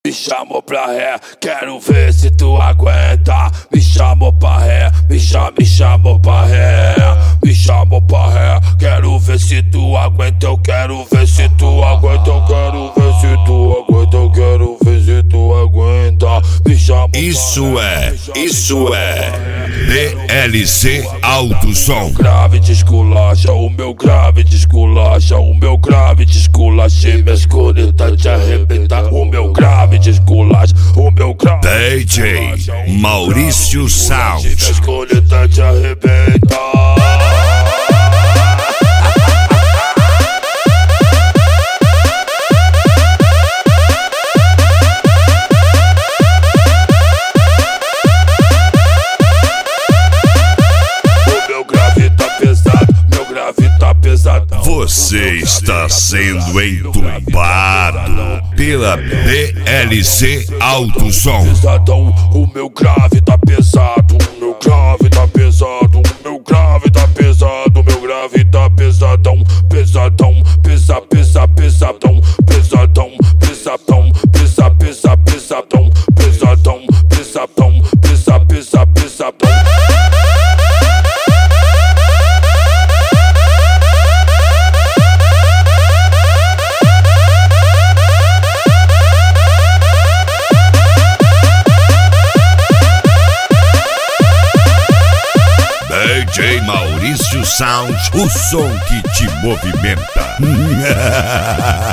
Me chamou pra ré, quero ver se tu aguenta. Me chamou pra ré, me chamou pra ré. Me chamou pra ré, quero ver se tu aguenta. Eu quero ver se tu aguenta, eu quero ver se tu aguenta, eu quero ver se tu aguenta. Me chamou Isso é DLC Alto Som. Grave de esculacha, o meu grave de esculacha, o meu grave de esculacha. Minhas cornetas te arrebentar, o meu grave de esculacha, o meu grave DJ Maurício Sound. Minhas cornetas te arrebentar. Você está sendo entubado pela DLC Alto Som. Pesadão, o meu grave tá pesado, o meu grave tá pesado, o meu grave tá pesado, o meu grave tá pesadão, pesadão, pesadão, pesadão, pesadão, pesadão, pesadão, pesadão, pesadão. DJ Maurício Sound, o som que te movimenta.